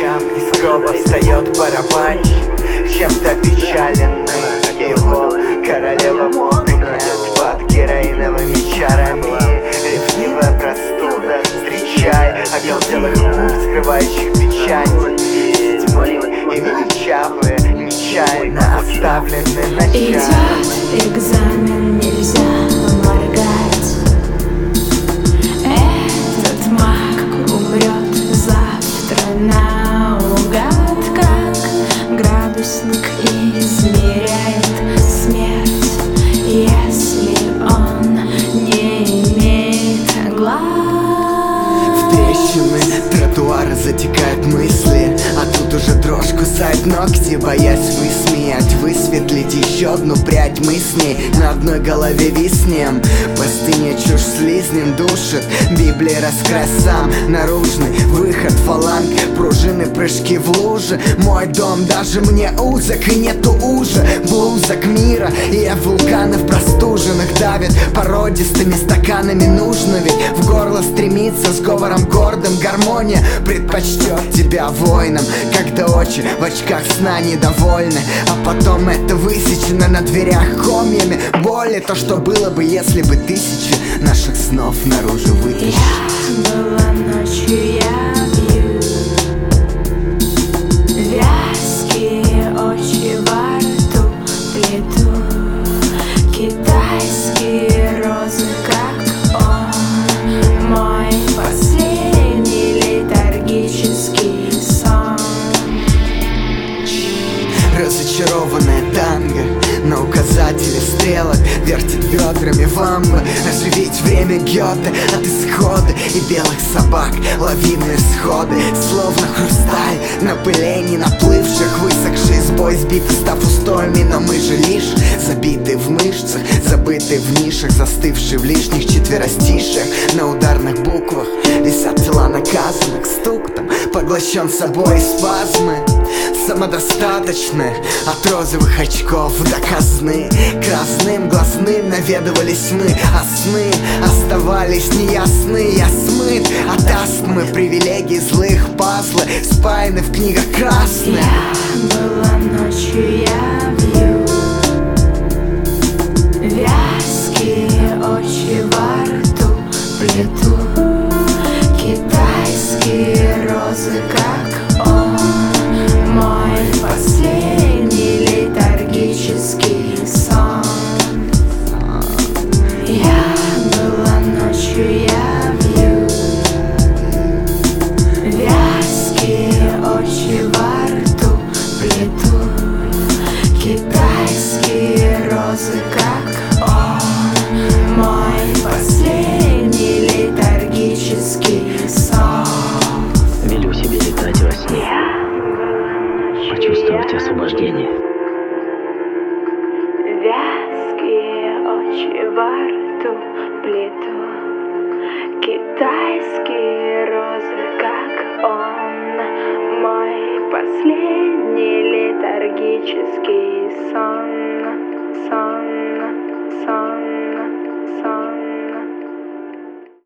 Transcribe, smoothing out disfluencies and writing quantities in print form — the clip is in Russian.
ночам из гроба встает барабанщик, чем-то опечаленный. Его королева модная под героиновыми чарами. Ревнивая простуда, встречай оголтелых губ, скрывающих печать. Тьмы и величавые, нечаянно оставлены на час. Идет экзамен, нельзя моргать. Этот маг умрет завтра наугад, как градусник измеряет смерть, если он не имеет глаз. В трещины тротуара затекают мысли, а тут уже дрожь кусает ногти, боясь высмеять, высветлить еще одну прядь. Мы с ней на одной голове виснем. Пустыня чушь слизнем душит, Библия раскрась сам наружный выход, фаланг, пружины, прыжки в луже. Мой дом даже мне узок, и нету уже блузок мира. И я вулканов простуженных давит породистыми стаканами. Нужно ведь в горло стремиться с говором гордым. Гармония предпочтет тебя воинам, когда очи в очках сна недовольны, а потом это высечено на дверях комьями боли. То, что было бы, если бы тысячи наших снов наружу вытащили. Я была ночью, я бью. Вязкие очи во рту плету. Китайские розы, как он. Мой последний летаргический сон. Разочарованная танго на указателе стрелок вертит бедрами вамба. Оживить время Гёте от исхода и белых собак лавинные сходы, словно хрусталь на пылении наплывших, высохший сбой, сбиты, став устоями. Но мы же лишь забиты в мышцах, забыты в нишах, застывшие в лишних четверостишиях. На ударных буквах висят тела наказанных, стук там поглощен собой спазмы. Самодостаточны от розовых очков до казны. Красным глазным наведывались мы, а сны оставались неясны. Я смыт от астмы, привилегий злых, пазлы спаяны в книгах красных. Я была ночью, я бью. Вязкие очи во рту плету. Китайские розы, как он. Мой последний летаргический сон. Я была ночью, я бью. Вязкие очи во рту плету. Китайские розы, как он. Мой последний летаргический сон. Велю себе летать во сне, почувствовать освобождение. Вязкие очи во рту плету. Китайские розы, как он. Мой последний летаргический сон. Сон, сон.